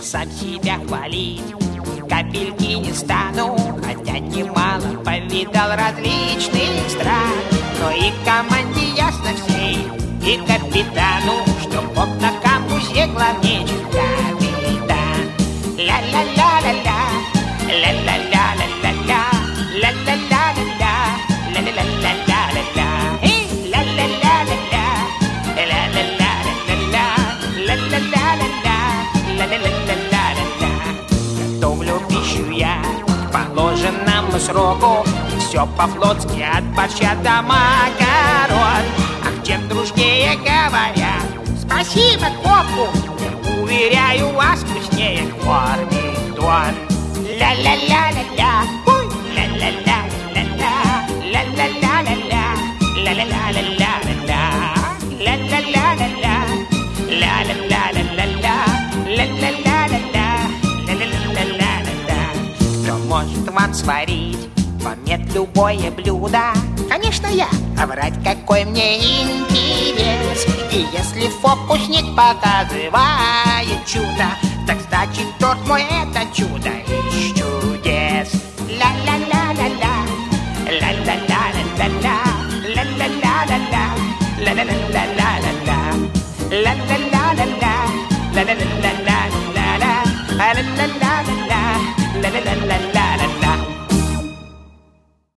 сам себя хвалить капельки не стану, хотя немало повидал различных стран. Но и команде ясно всей, и капитану, что Бог на камбузе главнее, чем капитан. Ля-ля-ля-ля-ля, ля-ля-ля-ля-ля-ля, ля-ля-ля-ля-ля, ля-ля-ля-ля-ля-ля, ля-ля-ля-ля-ля, ля-ля-ля-ля-ля, ля-ля-ля-ля-ля, ля-ля-ля-ля-ля. Готовлю пищу я к положенному сроку, все по-флотски от борща до макарон. А чем дружнее говорят спасибо копу, уверяю вас, вкуснее кормит-он. Ля-ля-ля-ля-ля, ля-ля-ля-ля-ля, ля-ля-ля-ля-ля, ля-ля-ля-ля-ля-ля, ля-ля-ля-ля-ля, ля-ля-ля-ля-ля-ля, ля-ля-ля-ля-ля, ля-ля-ля-ля-ля. Кто может вам сварить помет любое блюдо? Конечно, я. А врать какой мне интерес. И если фокусник показывает чудо, так значит торт мой это чудо из чудес. Ля-ля-ля-ля-ля, ля-ля-ля-ля-ля, ля-ля-ля-ля-ля, ля-ля-ля-ля-ля, ля-ля-ля-ля-ля, ля-ля-ля-ля-ля.